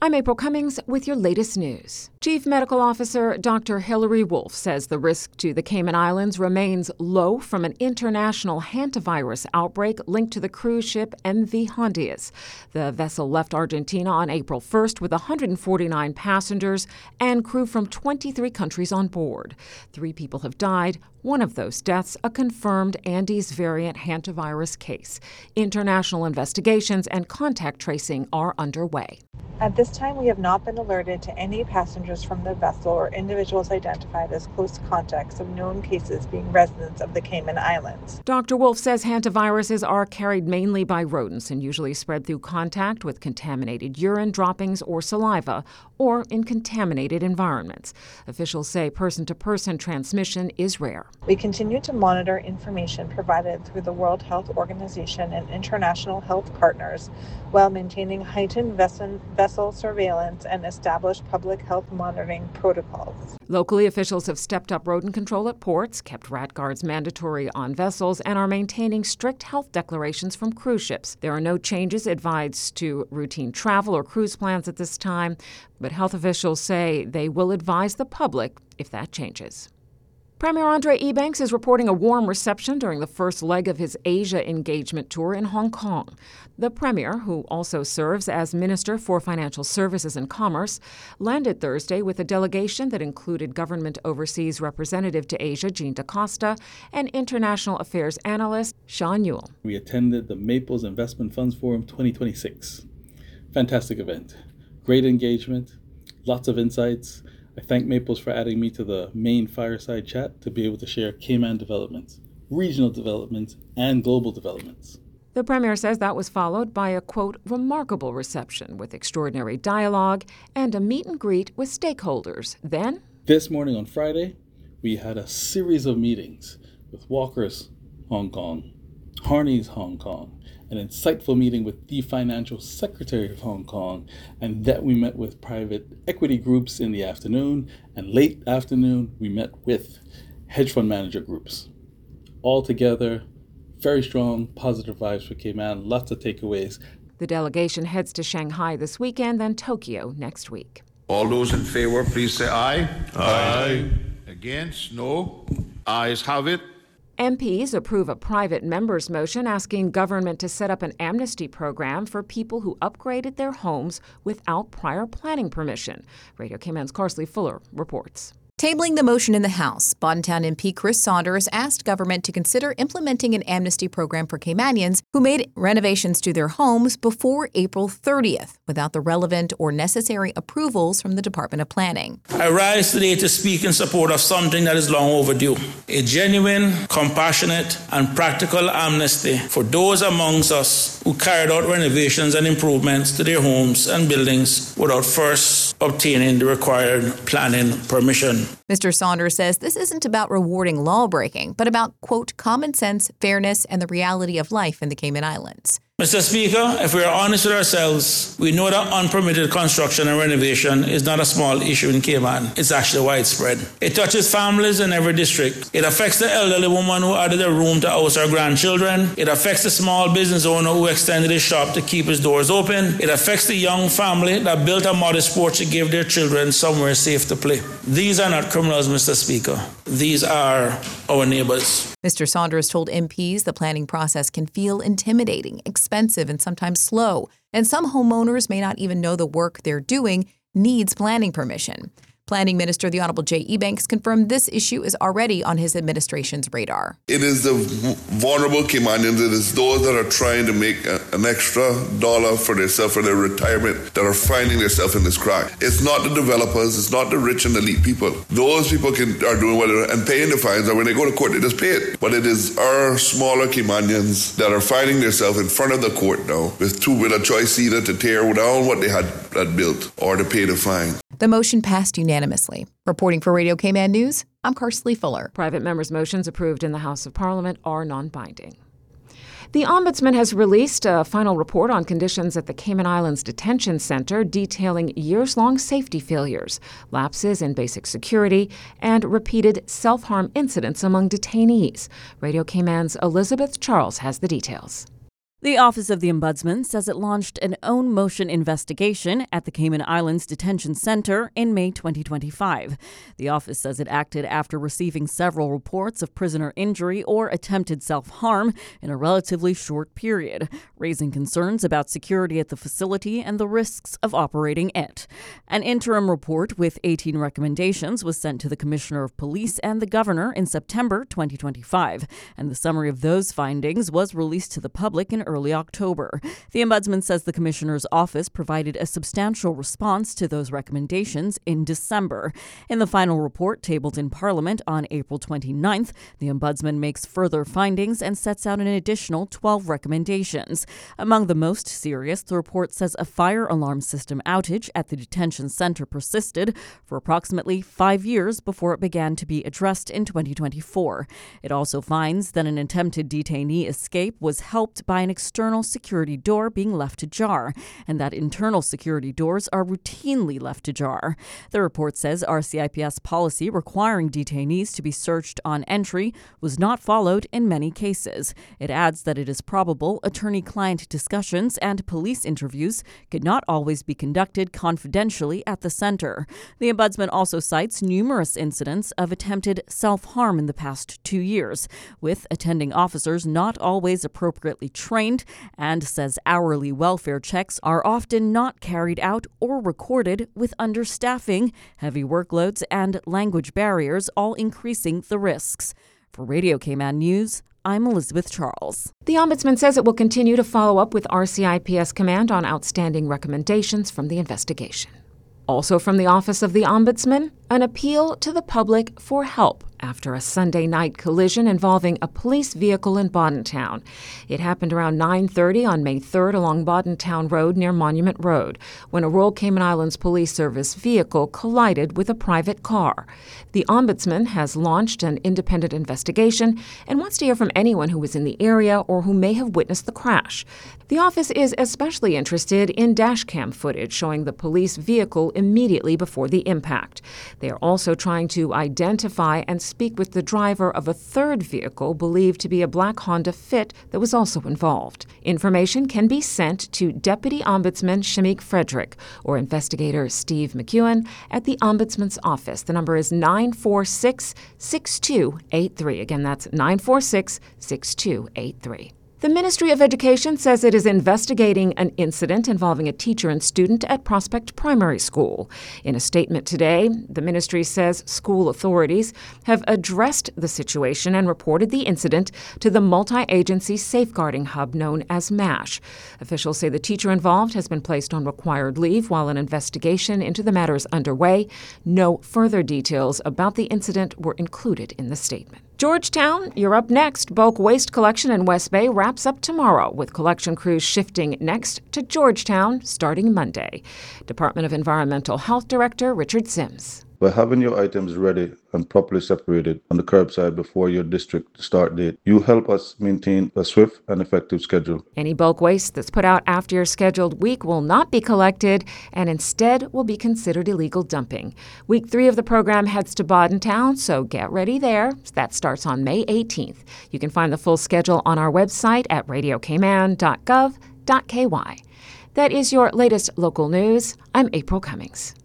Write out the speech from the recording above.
I'm April Cummings with your latest news. Chief Medical Officer Dr. Hilary Wolf says the risk to the Cayman Islands remains low from an international hantavirus outbreak linked to the cruise ship MV Hondias. The vessel left Argentina on April 1st with 149 passengers and crew from 23 countries on board. 3 people have died. One of those deaths, a confirmed Andes variant hantavirus case. International investigations and contact tracing are underway. At this time, we have not been alerted to any passengers from the vessel or individuals identified as close contacts of known cases being residents of the Cayman Islands. Dr. Wolf says hantaviruses are carried mainly by rodents and usually spread through contact with contaminated urine, droppings, or saliva, or in contaminated environments. Officials say person-to-person transmission is rare. We continue to monitor information provided through the World Health Organization and international health partners while maintaining heightened vessel surveillance and established public health monitoring protocols. Locally, officials have stepped up rodent control at ports, kept rat guards mandatory on vessels, and are maintaining strict health declarations from cruise ships. There are no changes advised to routine travel or cruise plans at this time, but health officials say they will advise the public if that changes. Premier Andre Ebanks is reporting a warm reception during the first leg of his Asia engagement tour in Hong Kong. The premier, who also serves as Minister for Financial Services and Commerce, landed Thursday with a delegation that included Government Overseas Representative to Asia, Jean DaCosta, and International Affairs Analyst Sean Newell. We attended the Maples Investment Funds Forum 2026. Fantastic event. Great engagement, lots of insights. I thank Maples for adding me to the main fireside chat to be able to share Cayman developments, regional developments, and global developments. The premier says that was followed by a, quote, remarkable reception with extraordinary dialogue and a meet and greet with stakeholders. Then, this morning on Friday, we had a series of meetings with Walker's Hong Kong, Harney's Hong Kong, an insightful meeting with the Financial Secretary of Hong Kong, and that we met with private equity groups in the afternoon, and late afternoon we met with hedge fund manager groups. All together, very strong, positive vibes for Cayman, lots of takeaways. The delegation heads to Shanghai this weekend, then Tokyo next week. All those in favor, please say aye. Aye. Against? No. Ayes have it. MPs approve a private member's motion asking government to set up an amnesty program for people who upgraded their homes without prior planning permission. Radio Cayman's Carsley Fuller reports. Tabling the motion in the House, Boddentown MP Chris Saunders asked government to consider implementing an amnesty program for Caymanians who made renovations to their homes before April 30th without the relevant or necessary approvals from the Department of Planning. I rise today to speak in support of something that is long overdue, a genuine, compassionate, and practical amnesty for those amongst us who carried out renovations and improvements to their homes and buildings without first obtaining the required planning permission. Mr. Saunders says this isn't about rewarding lawbreaking, but about, quote, common sense, fairness, and the reality of life in the Cayman Islands. Mr. Speaker, if we are honest with ourselves, we know that unpermitted construction and renovation is not a small issue in Cayman. It's actually widespread. It touches families in every district. It affects the elderly woman who added a room to house her grandchildren. It affects the small business owner who extended his shop to keep his doors open. It affects the young family that built a modest porch to give their children somewhere safe to play. These are not criminals, Mr. Speaker. These are our neighbors. Mr. Saunders told MPs the planning process can feel intimidating, expensive, and sometimes slow, and some homeowners may not even know the work they're doing needs planning permission. Planning Minister the Honorable Jay Ebanks confirmed this issue is already on his administration's radar. It is the vulnerable Caymanians, it is those that are trying to make an extra dollar for themselves, for their retirement, that are finding themselves in this crack. It's not the developers, it's not the rich and elite people. Those people are doing whatever and paying the fines, and when they go to court, they just pay it. But it is our smaller Caymanians that are finding themselves in front of the court now with a choice either to tear down what they had built or to pay the fine. The motion passed unanimously. Reporting for Radio Cayman News, I'm Carsley Fuller. Private members' motions approved in the House of Parliament are non-binding. The Ombudsman has released a final report on conditions at the Cayman Islands Detention Center detailing years-long safety failures, lapses in basic security, and repeated self-harm incidents among detainees. Radio Cayman's Elizabeth Charles has the details. The Office of the Ombudsman says it launched an own motion investigation at the Cayman Islands Detention Center in May 2025. The office says it acted after receiving several reports of prisoner injury or attempted self-harm in a relatively short period, raising concerns about security at the facility and the risks of operating it. An interim report with 18 recommendations was sent to the Commissioner of Police and the Governor in September 2025, and the summary of those findings was released to the public in early October. The Ombudsman says the Commissioner's office provided a substantial response to those recommendations in December. In the final report tabled in Parliament on April 29th, the Ombudsman makes further findings and sets out an additional 12 recommendations. Among the most serious, the report says a fire alarm system outage at the detention center persisted for approximately 5 years before it began to be addressed in 2024. It also finds that an attempted detainee escape was helped by an external security door being left ajar, and that internal security doors are routinely left ajar. The report says RCIPS policy requiring detainees to be searched on entry was not followed in many cases. It adds that it is probable attorney-client discussions and police interviews could not always be conducted confidentially at the center. The Ombudsman also cites numerous incidents of attempted self-harm in the past 2 years, with attending officers not always appropriately trained, and says hourly welfare checks are often not carried out or recorded, with understaffing, heavy workloads, and language barriers all increasing the risks. For Radio Cayman News, I'm Elizabeth Charles. The Ombudsman says it will continue to follow up with RCIPS Command on outstanding recommendations from the investigation. Also from the Office of the Ombudsman, an appeal to the public for help after a Sunday night collision involving a police vehicle in Boddentown. It happened around 9:30 on May 3rd along Boddentown Road near Monument Road, when a Royal Cayman Islands Police Service vehicle collided with a private car. The Ombudsman has launched an independent investigation and wants to hear from anyone who was in the area or who may have witnessed the crash. The office is especially interested in dashcam footage showing the police vehicle immediately before the impact. They are also trying to identify and speak with the driver of a third vehicle believed to be a black Honda Fit that was also involved. Information can be sent to Deputy Ombudsman Shamik Frederick or Investigator Steve McEwen at the Ombudsman's office. The number is 946-6283. Again, that's 946-6283. The Ministry of Education says it is investigating an incident involving a teacher and student at Prospect Primary School. In a statement today, the ministry says school authorities have addressed the situation and reported the incident to the multi-agency safeguarding hub known as MASH. Officials say the teacher involved has been placed on required leave while an investigation into the matter is underway. No further details about the incident were included in the statement. Georgetown, you're up next. Bulk waste collection in West Bay wraps up tomorrow, with collection crews shifting next to Georgetown starting Monday. Department of Environmental Health Director Richard Sims. By having your items ready and properly separated on the curbside before your district start date, you help us maintain a swift and effective schedule. Any bulk waste that's put out after your scheduled week will not be collected and instead will be considered illegal dumping. Week 3 of the program heads to Boddentown, so get ready there. That starts on May 18th. You can find the full schedule on our website at radiocayman.gov.ky. That is your latest local news. I'm April Cummings.